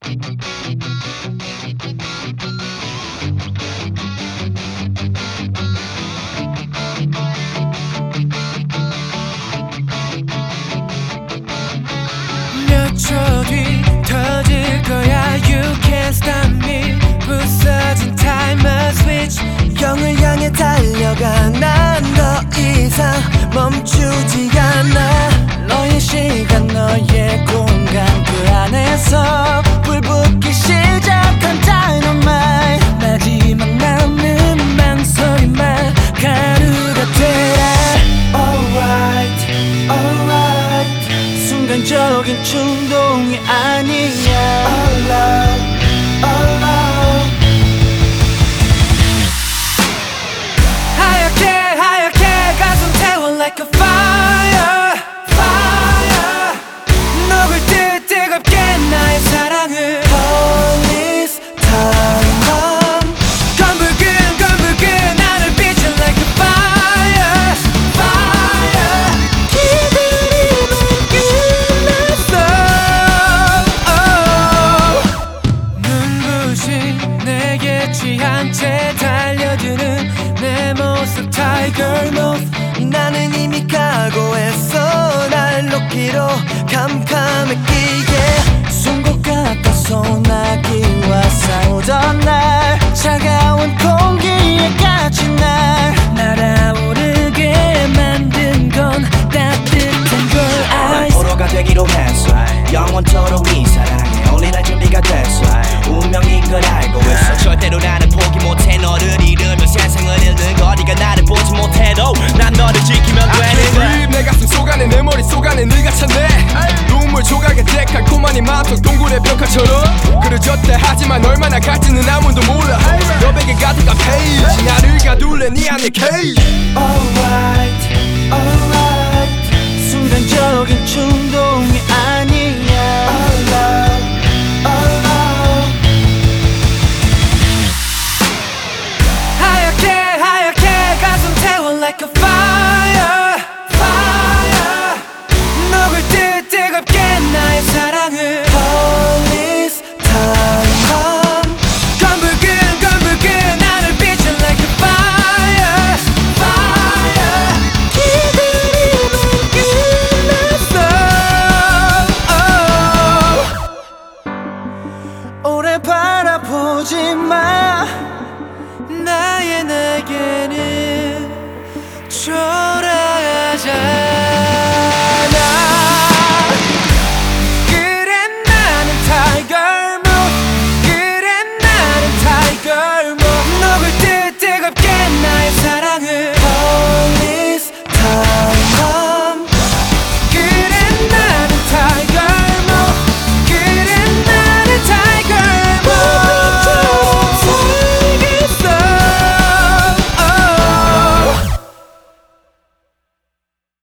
몇 초 뒤 터질 거야. You can't stop me. 부서진 타이머 스위치. 0을 향해 달려가. 난 더 이상 멈추지 않아. 너의 시간 너의 공간 그 안에서 불붙기 시작한 다이너마이트. 마지막 남는 망설임만 가루가 되라. Alright, alright. 순간적인 충동이 아니야. All love, all love. 하얗게 하얗게 가슴 태워 like a fire, fire. 녹을 듯 뜨겁게 나의 사랑을 Police time. 검붉은 검붉은 나를 비춰 like a fire, fire. 기다림은 끝났어. 눈부신 내게 취한 채 달려드는 내 모습 Tiger Moth. 나는 이미 각오했어. 날 놓기로 캄캄했기에 송곳 같던 소나기와 싸우던 날. 차가운 공기에 갇힌 날 날아오르게 만든 건 따뜻한 걸 아이스. 포로가 되기로 했어. 영원토록 이 사랑에 올인할 준비가 됐어. 운명인 걸 알고 있어. 절대로 나는 포기 못해. 너를 잃으면 세상을 잃는 거리가 나를 보지 못해도 난 너를 지키면 되는 거야. 내 가슴 속 안에 내 머리 속 안에 네가 찬데. 눈물 조각에 달콤한 이 마음속 동굴의 벽화처럼 그려졌대. 하지만 얼마나 갈지는 아무도 몰라. 너에게 가득한 페이지 나를 가둘래 네 안의 케이지. Alright, alright. 순간적인 충동이 아니야. All love, all love. 하얗게 하얗게 가슴 태워 like a fire, fire. 녹을 듯 뜨겁게 나의 사랑을 Police time. 검붉은 검붉은 나를 비춰 like a fire, fire. 기다림은 끝났어. 오래 바라보지 마. 나의 날개는 초라하자.